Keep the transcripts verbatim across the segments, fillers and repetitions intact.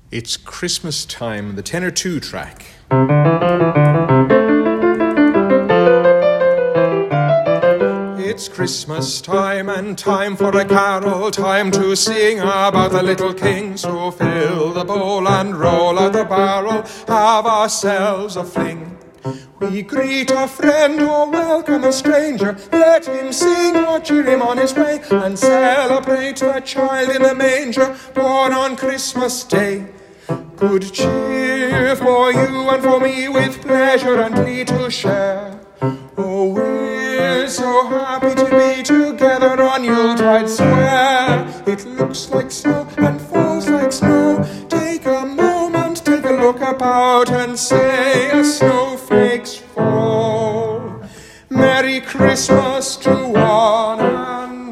It's Christmas time, the tenor two track. It's Christmas time and time for a carol, time to sing about the little king. So fill the bowl and roll out the barrel, have ourselves a fling. We greet a friend or welcome a stranger, let him sing or cheer him on his way, and celebrate the child in the manger, born on Christmas Day. Good cheer for you and for me, with pleasure and glee to share. Oh, we're so happy to be together on Yuletide Square. It looks like snow and falls like snow. Take a moment, take a look about and say a snowflakes fall. Merry Christmas to one and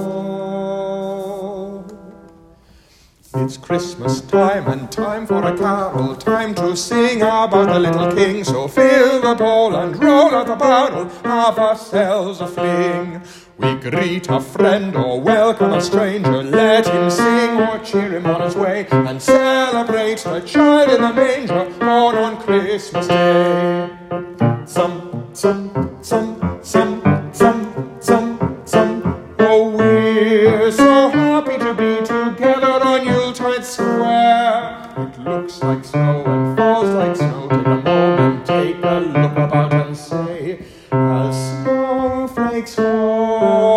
all. It's Christmas time and time for a carol, time to sing about the little king. So fill the bowl and roll out the barrel, have ourselves a fling. We greet a friend or welcome a stranger, let him sing or cheer him on his way, and celebrate the child in the manger, born on Christmas Day. Some, some, some, some, some, some, some. Oh, we're so happy to be together on Yuletide Square. It looks like snow and falls like snow. Take a moment, take a look about and say, as snowflakes fall.